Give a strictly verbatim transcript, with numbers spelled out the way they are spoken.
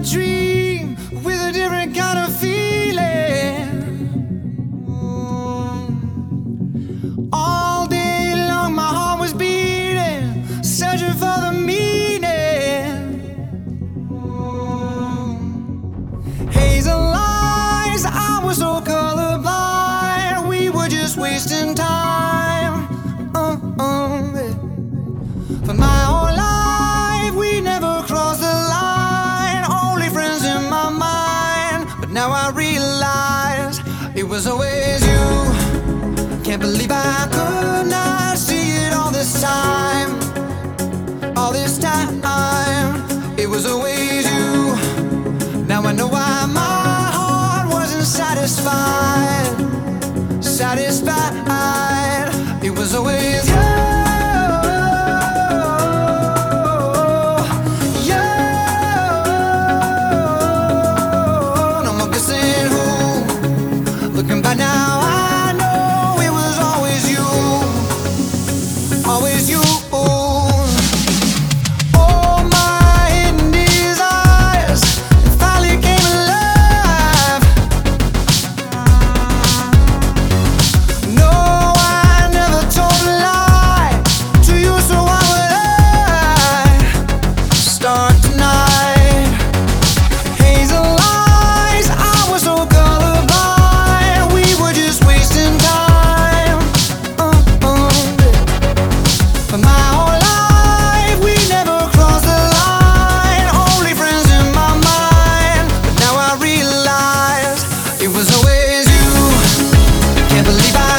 dream with a different kind of feeling. All day long my heart was beating, searching for the meaning. Hazel lies, I was so colorblind. We were just wasting time. uh, uh, yeah. For my whole life we never crossed the line, only friends in my mind. But now I realize it was always you. Can't believe I could not see it all this time. All this time, it was always you. Now I know why my heart wasn't satisfied. Satisfied, it was always you. Looking back now, I know it was always you, always you. All my hidden desires finally came alive. No, I never told a lie to you, so why would I start tonight? Hazel lies, I was so colorblind. We were just wasting time. uh, uh, For my whole life we never crossed the line, only friends in my mind. But now I realize it was always you. Can't believe I